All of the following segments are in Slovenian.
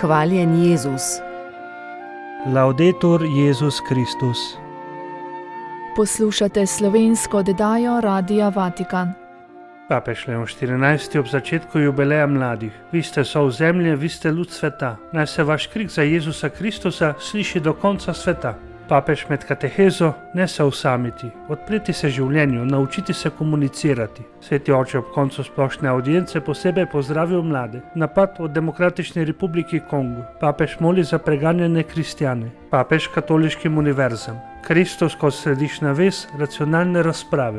Hvaljen Jezus. Laudetur Jezus Kristus. Poslušate slovensko oddajo Radia Vatikan. Papež Leon XIV. Ob začetku jubileja mladih. Vi ste sol zemlje, vi ste lud sveta. Naj se vaš krik za Jezusa Kristusa sliši do konca sveta. Papež med katehezo ne se usamiti, odpreti se življenju, naučiti se komunicirati. Sveti oče ob koncu splošne audience posebej pozdravil mlade. Napad od Demokratične republike Kongo. Papež moli za preganjene kristjane. Papež katoliškim univerzam. Kristus kot središčna vez racionalne razprave.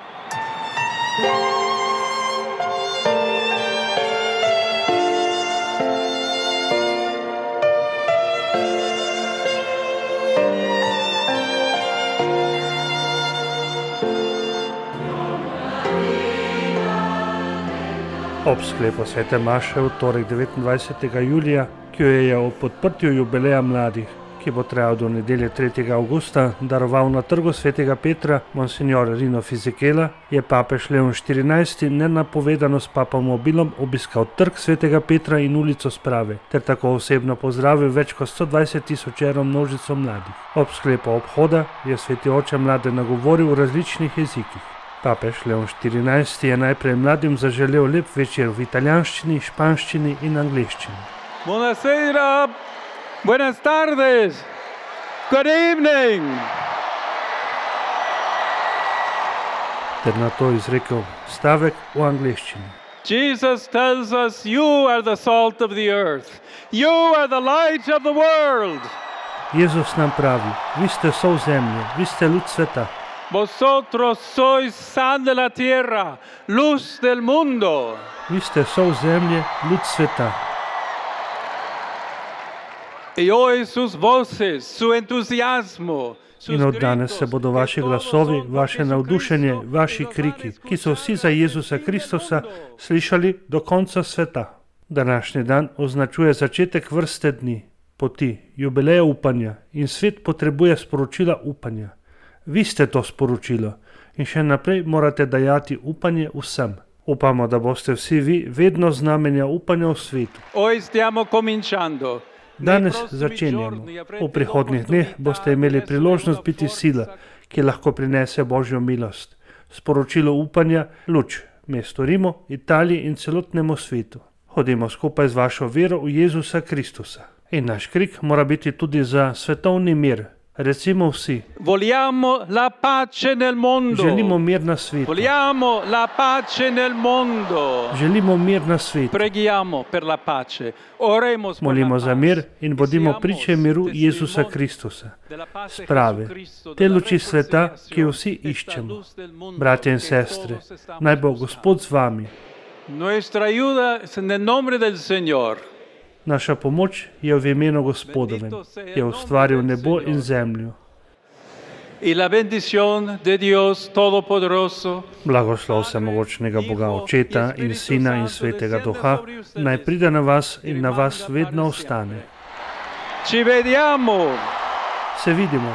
Ob sklepu svete maše v torek 29. julija, ki jo je ob odprtju jubileja mladih, ki bo trajal do nedelje 3. avgusta, daroval na trgu svetega Petra monsignor Rino Fisichella, je papež Leon XIV. Nenapovedano s papamobilom obiskal trg svetega Petra in ulico Sprave, ter tako osebno pozdravil več kot 120.000 množico mladih. Ob sklepu obhoda je sveti oče mlade nagovoril v različnih jezikih. Papež Leon XIV. Je najprej mladim zaželel lep večer v italijanščini, španščini in angleščini. Buonasera, buenas tardes, good evening. Ter na to izrekel stavek v angleščini. Jesus tells us, you are the salt of the earth. You are the light of the world. Jezus nam pravi, vi ste sol zemlje, vi ste lud sveta. Vosotros sois sal de la tierra, luz del mundo. Vi ste sol zemlje, lud sveta. Y hoy sus voces, su entusiasmo, In od danes se bodo vaši glasovi, vaše navdušenje, vaši kriki, ki so vsi za Jezusa Kristusa, slišali do konca sveta. Današnji dan označuje začetek vrste dni, poti, jubileja upanja in svet potrebuje sporočila upanja. Vi ste to sporočilo in še naprej morate dajati upanje vsem. Upamo, da boste vsi vi vedno znamenja upanja v svetu. Danes začenjamo. V prihodnjih dneh boste imeli priložnost biti sila, ki lahko prinese Božjo milost. Sporočilo upanja, luč, mestu Rimu, Italiji in celotnemu svetu. Hodimo skupaj z vašo vero v Jezusa Kristusa. In naš krik mora biti tudi za svetovni mir. Recimo vsi. Vogliamo la pace nel mondo. Želimo mir na svetu. Vogliamo la pace nel mondo. Želimo mir na svetu. Preghiamo per la pace. Oremos per la pace. Molimo za mir in bodimo priče miru Jezusa Kristusa. Sprave, te luči sveta, ki jo vsi iščemo. Bratje in sestre, naj bo Gospod z vami. Nuestra ayuda es en el nombre del Señor. Naša pomoč je v imenu Gospodovem, je ustvaril nebo in zemljo. Y la bendición de Dios Todopoderoso, Blagoslov vsemogočnega Boga Očeta in Sina in Svetega Duha, naj pride na vas in na vas vedno ostane. ci vediamo. Se vidimo.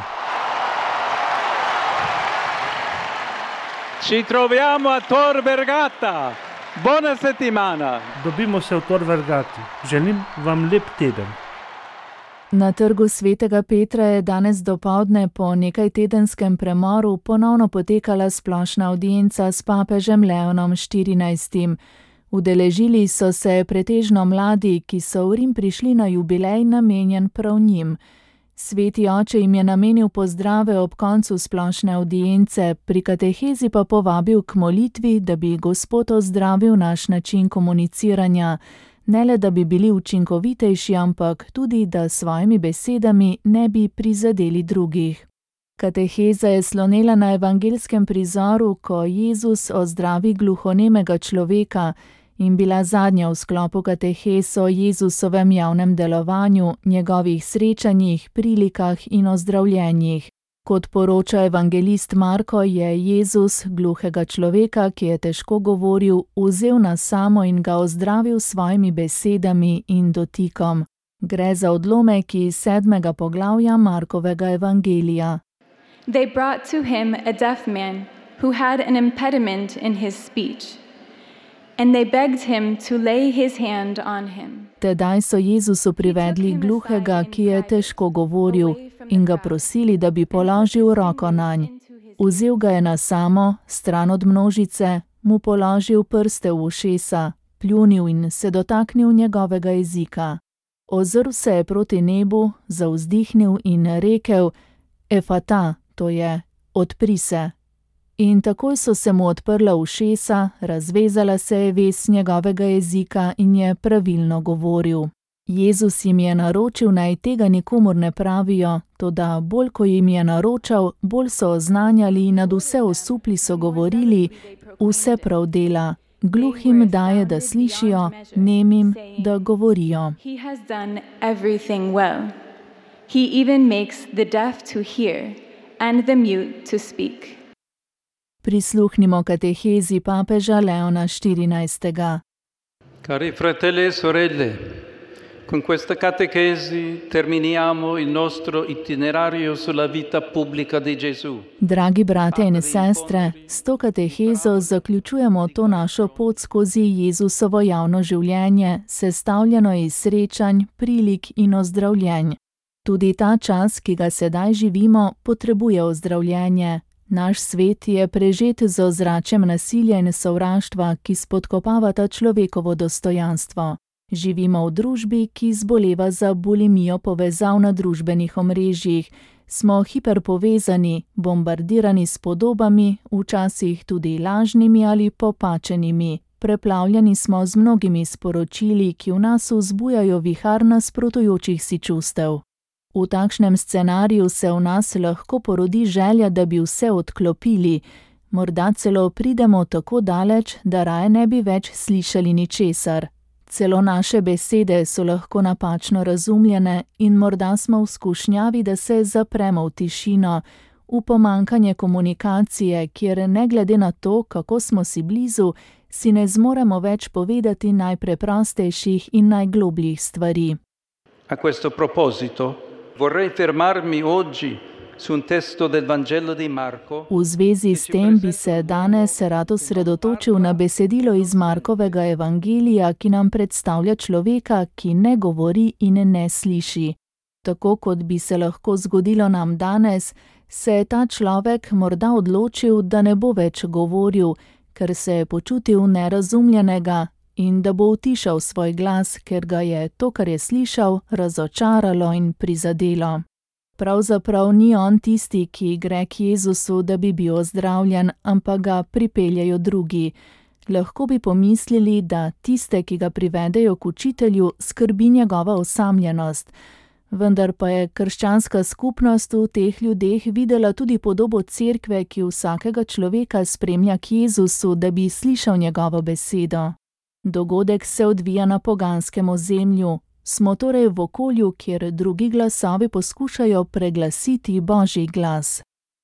Ci troviamo a Tor Vergata. Buona settimana. Dobimo se v Tor Vergati. Želim vam lep teden. Na trgu svetega Petra je danes dopoldne po nekajtedenskem premoru ponovno potekala splošna avdienca s papežem Leonom XIV. Udeležili so se pretežno mladi, ki so v Rim prišli na jubilej namenjen prav njim. Sveti oče jim je namenil pozdrave ob koncu splošne avdience, pri katehezi pa povabil k molitvi, da bi Gospod ozdravil naš način komuniciranja, ne le da bi bili učinkovitejši, ampak tudi, da s svojimi besedami ne bi prizadeli drugih. Kateheza je slonela na evangelskem prizoru, ko Jezus ozdravi gluhonemega človeka, in bila zadnja v sklopu kateheze o Jezusovem javnem delovanju, njegovih srečanjih, prilikah in ozdravljenjih. Kot poroča evangelist Marko, je Jezus gluhega človeka, ki je težko govoril, vzel na samo in ga ozdravil s svojimi besedami in dotikom. Gre za odlomek iz 7. poglavja Markovega evangelija. They brought to him a deaf man who had an impediment in his speech. And they begged him to lay his hand on him. Tedaj so Jezusu privedli gluhega, ki je težko govoril, in ga prosili, da bi položil roko nanj. Vzel ga je na samo, stran od množice, mu položil prste v ušesa, pljunil in se dotaknil njegovega jezika. Ozrl se je proti nebu, zavzdihnil in rekel: Efata, to je, odpri se. In takoj so se mu odprla ušesa, razvezala se je vez njegovega jezika in je pravilno govoril. Jezus jim je naročil, naj tega nikomur ne pravijo, toda bolj ko jim je naročal, bolj so oznanjali in nad vse osupli so govorili: vse prav dela. Gluhim daje, da slišijo, nemim, da govorijo. He has done everything well. He even makes the deaf to hear and the mute to speak. Prisluhnimo katehezi papeža Leona XIV. Cari fratelli e sorelle, con questa catechesi terminiamo il nostro itinerario sulla vita pubblica di Gesù. Dragi brate in sestre, s to katehezo zaključujemo to našo pot skozi Jezusovo javno življenje, sestavljeno iz srečanj, prilik in ozdravljenj. Tudi ta čas, ki ga sedaj živimo, potrebuje ozdravljenje. Naš svet je prežet z ozračjem nasilja in sovraštva, ki spodkopavata človekovo dostojanstvo. Živimo v družbi, ki zboleva za bulimijo povezav na družbenih omrežjih. Smo hiperpovezani, bombardirani s podobami, včasih tudi lažnimi ali popačenimi. Preplavljeni smo z mnogimi sporočili, ki v nas vzbujajo vihar nasprotujočih si čustev. V takšnem scenariju se v nas lahko porodi želja, da bi vse odklopili. Morda celo pridemo tako daleč, da raje ne bi več slišali ničesar. Celo naše besede so lahko napačno razumljene in morda smo v skušnjavi, da se zapremo v tišino, v pomanjkanje komunikacije, kjer ne glede na to, kako smo si blizu, si ne zmoremo več povedati najpreprostejših in najglobljih stvari. A questo proposito vorrei fermarmi oggi su un testo del Vangelo di Marco. V zvezi s tem bi se danes rad osredotočil na besedilo iz Markovega evangelija, ki nam predstavlja človeka, ki ne govori in ne sliši. Tako kot bi se lahko zgodilo nam danes, se je ta človek morda odločil, da ne bo več govoril, ker se je počutil nerazumljenega in da bo utišal svoj glas, ker ga je to, kar je slišal, razočaralo in prizadelo. Pravzaprav ni on tisti, ki gre k Jezusu, da bi bil ozdravljen, ampak ga pripeljejo drugi. Lahko bi pomislili, da tiste, ki ga privedejo k učitelju, skrbi njegova osamljenost. Vendar pa je krščanska skupnost v teh ljudeh videla tudi podobo cerkve, ki vsakega človeka spremlja k Jezusu, da bi slišal njegovo besedo. Dogodek se odvija na poganskem ozemlju. Smo torej v okolju, kjer drugi glasovi poskušajo preglasiti Božji glas.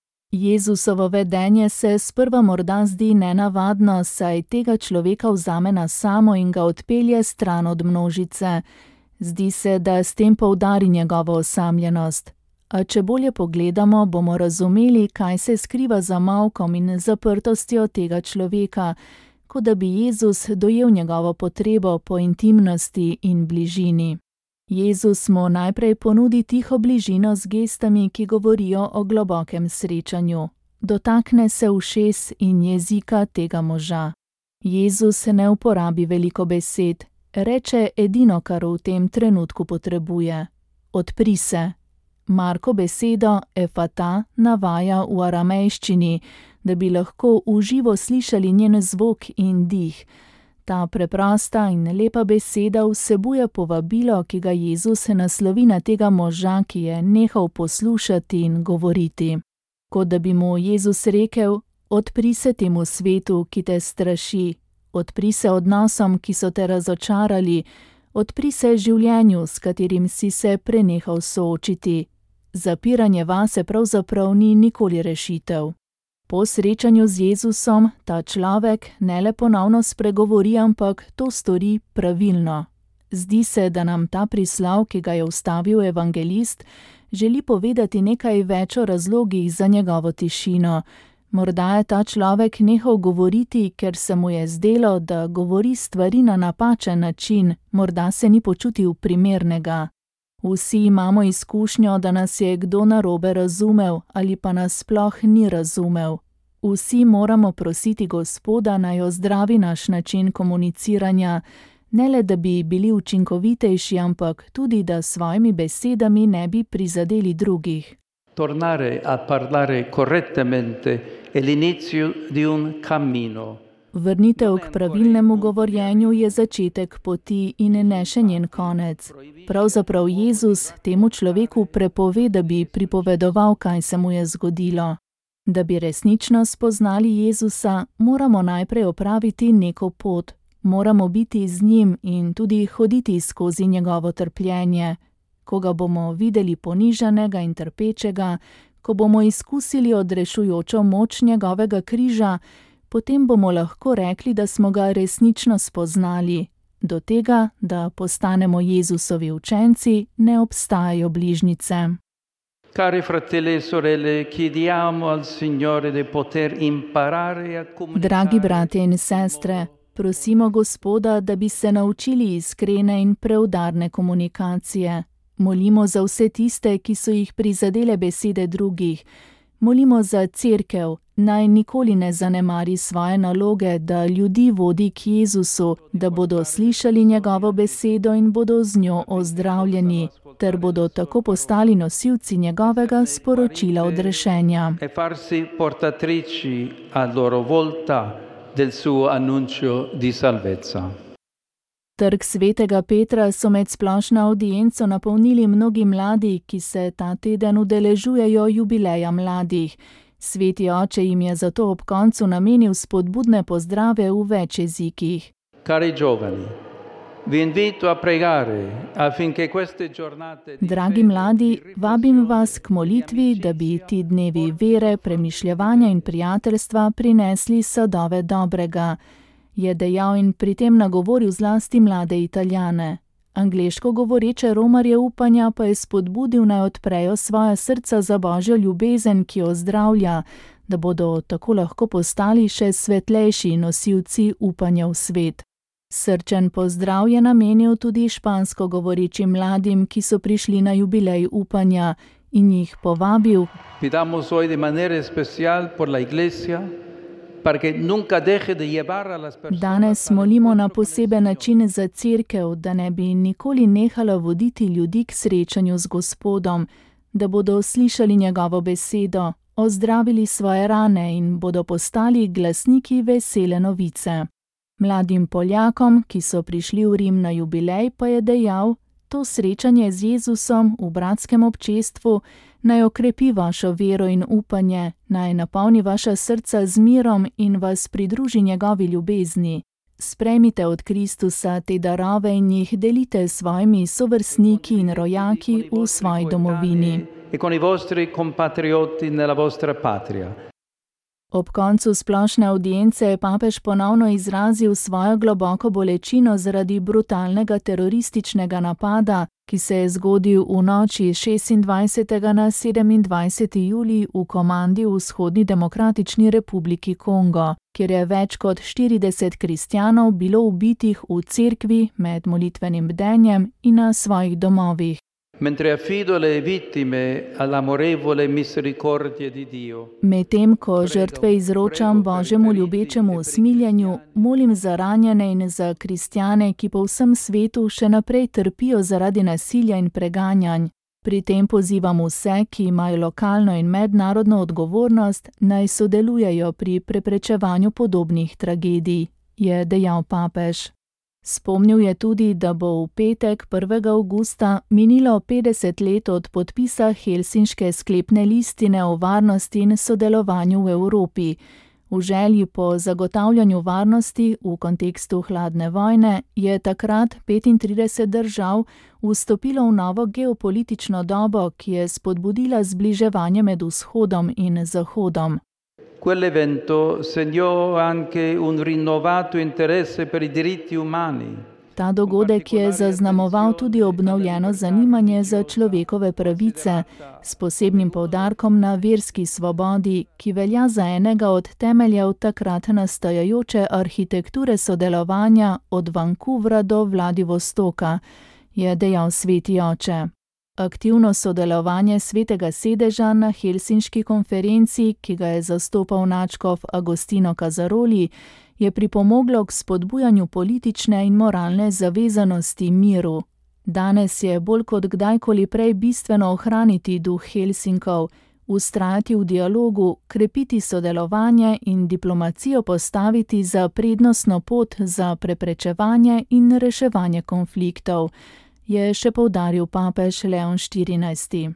Jezusovo vedenje se sprva morda zdi nenavadno, saj tega človeka vzame na samo in ga odpelje stran od množice. Zdi se, da s tem poudari njegovo osamljenost. A če bolje pogledamo, bomo razumeli, kaj se skriva za molkom in zaprtostjo tega človeka, kot da bi Jezus dojel njegovo potrebo po intimnosti in bližini. Jezus mu najprej ponudi tiho bližino z gestami, ki govorijo o globokem srečanju. Dotakne se ušes in jezika tega moža. Jezus ne uporabi veliko besed, reče edino, kar v tem trenutku potrebuje. Odpri se. Marko besedo efata navaja v aramejščini, da bi lahko v živo slišali njen zvok in dih. Ta preprosta in lepa beseda vsebuje povabilo, ki ga Jezus naslovi na tega moža, ki je nehal poslušati in govoriti. Kot da bi mu Jezus rekel: odpri se temu svetu, ki te straši, odpri se odnosom, ki so te razočarali, odpri se življenju, s katerim si se prenehal soočiti. Zapiranje vase pravzaprav ni nikoli rešitev. Po srečanju z Jezusom ta človek ne le ponovno spregovori, ampak to stori pravilno. Zdi se, da nam ta prislov, ki ga je vstavil evangelist, želi povedati nekaj več o razlogih za njegovo tišino. Morda je ta človek nehal govoriti, ker se mu je zdelo, da govori stvari na napačen način, morda se ni počutil primernega. Vsi imamo izkušnjo, da nas je kdo narobe razumel ali pa nas sploh ni razumel. Vsi moramo prositi Gospoda, naj ozdravi naš način komuniciranja, ne le da bi bili učinkovitejši, ampak tudi da s svojimi besedami ne bi prizadeli drugih. Tornare a parlare correttamente è l'inizio di un cammino. Vrnitev k pravilnemu govorjenju je začetek poti in ne še njen konec. Pravzaprav Jezus temu človeku prepove, da bi pripovedoval, kaj se mu je zgodilo. Da bi resnično spoznali Jezusa, moramo najprej opraviti neko pot. Moramo biti z njim in tudi hoditi skozi njegovo trpljenje. Ko ga bomo videli ponižanega in trpečega, ko bomo izkusili odrešujočo moč njegovega križa, potem bomo lahko rekli, da smo ga resnično spoznali. Do tega, da postanemo Jezusovi učenci, ne obstajajo bližnjice. Cari fratelli e sorelle, chiediamo al Signore di poter imparare a comunicare. Dragi bratje in sestre, prosimo Gospoda, da bi se naučili iskrene in preudarne komunikacije. Molimo za vse tiste, ki so jih prizadele besede drugih. Molimo za cerkev, naj nikoli ne zanemari svoje naloge, da ljudi vodi k Jezusu, da bodo slišali njegovo besedo in bodo z njo ozdravljeni, ter bodo tako postali nosilci njegovega sporočila odrešenja. E farsi portatrici a loro volta del suo annuncio di salvezza. Trg svetega Petra so med splošno avdienco napolnili mnogi mladi, ki se ta teden udeležujejo jubileja mladih. Sveti oče jim je zato ob koncu namenil spodbudne pozdrave v več jezikih. Cari giovani, vi invito a pregare affinché queste giornate di Dragi mladi, vabim vas k molitvi, da bi ti dnevi vere, premišljevanja in prijateljstva prinesli sadove dobrega, je dejal in pri tem nagovoril zlasti mlade Italijane. Angleško govoreče romarje upanja pa je spodbudil, naj odprejo svoja srca za Božjo ljubezen, ki ozdravlja, da bodo tako lahko postali še svetlejši nosilci upanja v svet. Srčen pozdrav je namenil tudi špansko govorečim mladim, ki so prišli na jubilej upanja, in jih povabil. Pidamos hoy de manera especial por la Iglesia, porque nunca deje de llevar a las personas. Danes molimo na poseben način za cerkev, da ne bi nikoli nehala voditi ljudi k srečanju z Gospodom, da bodo slišali njegovo besedo, ozdravili svoje rane in bodo postali glasniki vesele novice. Mladim Poljakom, ki so prišli v Rim na jubilej, pa je dejal: to srečanje z Jezusom v bratskem občestvu naj okrepi vašo vero in upanje, naj napolni vaša srca z mirom in vas pridruži njegovi ljubezni. Sprejmite od Kristusa te darove in jih delite s svojimi sovrstniki in rojaki v svoji domovini. E con i vostri compatrioti nella vostra patria. Ob koncu splošne avdience je papež ponovno izrazil svojo globoko bolečino zaradi brutalnega terorističnega napada, ki se je zgodil v noči 26. na 27. julij v Komandi v Vzhodni demokratični republiki Kongo, kjer je več kot 40 kristjanov bilo ubitih v cerkvi med molitvenim bdenjem in na svojih domovih. Mentre affido le vittime all'amorevole misericordia di Dio. Medtem ko žrtve izročam Božjemu ljubečemu usmiljenju, molim za ranjene in za kristjane, ki po vsem svetu še naprej trpijo zaradi nasilja in preganjanj. Pri tem pozivam vse, ki imajo lokalno in mednarodno odgovornost, naj sodelujejo pri preprečevanju podobnih tragedij, je dejal papež. Spomnil je tudi, da bo v petek 1. avgusta minilo 50 let od podpisa Helsinške sklepne listine o varnosti in sodelovanju v Evropi. V želji po zagotavljanju varnosti v kontekstu hladne vojne je takrat 35 držav vstopilo v novo geopolitično dobo, ki je spodbudila zbliževanje med vzhodom in zahodom. Quell'evento segnò anche un rinnovato interesse per i diritti umani. Ta dogodek je zaznamoval tudi obnovljeno zanimanje za človekove pravice, s posebnim poudarkom na verski svobodi, ki velja za enega od temeljev takrat nastajajoče arhitekture sodelovanja od Vancouvra do Vladivostoka, je dejal sveti oče. Aktivno sodelovanje Svetega sedeža na helsinški konferenci, ki ga je zastopal nadškof Agostino Casaroli, je pripomoglo k spodbujanju politične in moralne zavezanosti miru. Danes je bolj kot kdajkoli prej bistveno ohraniti duh Helsinkov, vztrajati v dialogu, krepiti sodelovanje in diplomacijo postaviti za prednostno pot za preprečevanje in reševanje konfliktov, je še poudaril papež Leon XIV.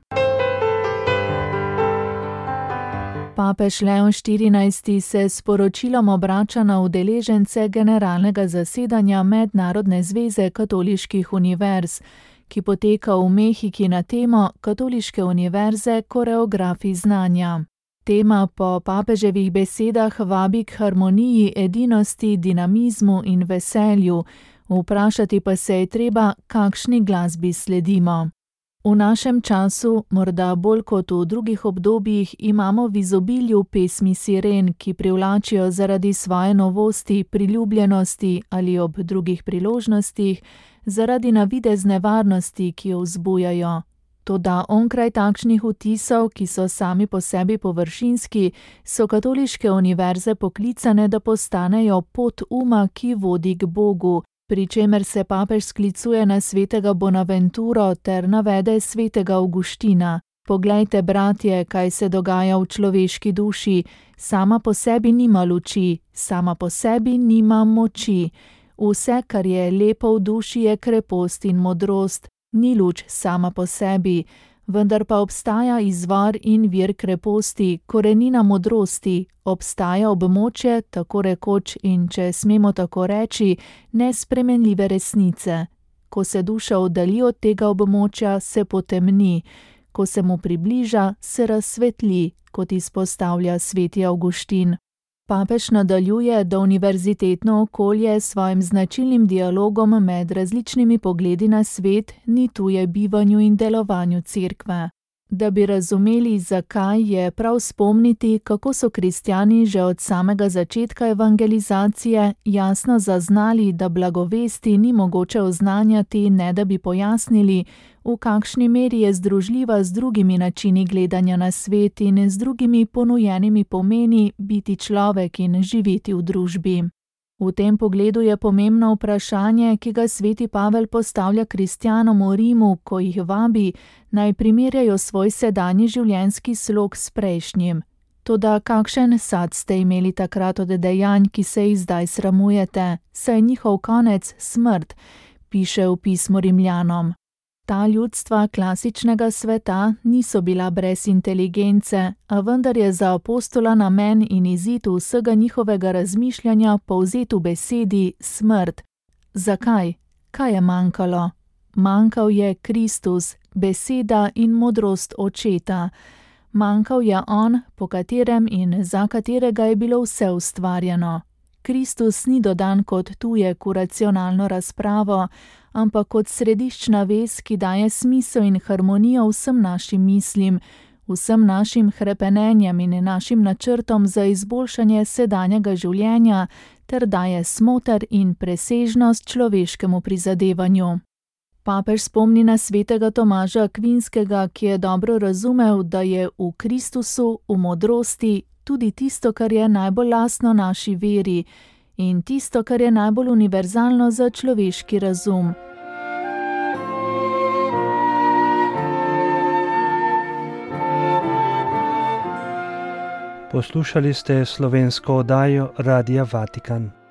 Papež Leon XIV se s poročilom obrača na udeležence generalnega zasedanja Mednarodne zveze katoliških univerz, ki poteka v Mehiki na temo Katoliške univerze koreografi znanja. Tema po papeževih besedah vabi k harmoniji, edinosti, dinamizmu in veselju, vprašati pa se je treba, kakšni glasbi sledimo. V našem času, morda bolj kot v drugih obdobjih, imamo v izobilju pesmi siren, ki privlačijo zaradi svoje novosti, priljubljenosti ali ob drugih priložnostih, zaradi navidezne varnosti, ki jo vzbujajo. Toda onkraj takšnih vtisov, ki so sami po sebi površinski, so katoliške univerze poklicane, da postanejo pot uma, ki vodi k Bogu, pri čemer se papež sklicuje na svetega Bonaventuro ter navede svetega Avguština. Poglejte, bratje, kaj se dogaja v človeški duši, sama po sebi nima luči, sama po sebi nima moči. Vse, kar je lepo v duši, je krepost in modrost, ni luč sama po sebi, vendar pa obstaja izvor in vir kreposti, korenina modrosti, obstaja območje, tako rekoč in, če smemo tako reči, nespremenljive resnice. Ko se duša oddalji od tega območja, se potemni, ko se mu približa, se razsvetli, kot izpostavlja sveti Avguštin. Papež nadaljuje, da univerzitetno okolje s svojim značilnim dialogom med različnimi pogledi na svet ni tuje bivanju in delovanju cerkve. Da bi razumeli, zakaj, je prav spomniti, kako so kristjani že od samega začetka evangelizacije jasno zaznali, da blagovesti ni mogoče oznanjati, ne da bi pojasnili, v kakšni meri je združljiva z drugimi načini gledanja na svet in z drugimi ponujenimi pomeni biti človek in živeti v družbi. V tem pogledu je pomembno vprašanje, ki ga sveti Pavel postavlja kristjanom v Rimu, ko jih vabi, naj primerjajo svoj sedanji življenjski slog s prejšnjim. Toda kakšen sad ste imeli takrat od dejanj, ki se jih zdaj sramujete, saj je njihov konec smrt, piše v pismu Rimljanom. Ta ljudstva klasičnega sveta niso bila brez inteligence, a vendar je za apostola namen in izid vsega njihovega razmišljanja povzet v besedi smrt. Zakaj? Kaj je manjkalo? Manjkal je Kristus, beseda in modrost očeta. Manjkal je on, po katerem in za katerega je bilo vse ustvarjeno. Kristus ni dodan kot tujek v racionalno razpravo, ampak kot središčna vez, ki daje smisel in harmonijo vsem našim mislim, vsem našim hrepenenjem in našim načrtom za izboljšanje sedanjega življenja ter daje smoter in presežnost človeškemu prizadevanju. Papež spomni na svetega Tomaža Akvinskega, ki je dobro razumel, da je v Kristusu, v modrosti, tudi tisto, kar je najbolj lastno naši veri in tisto, kar je najbolj univerzalno za človeški razum. Poslušali ste slovensko oddajo Radia Vatikan.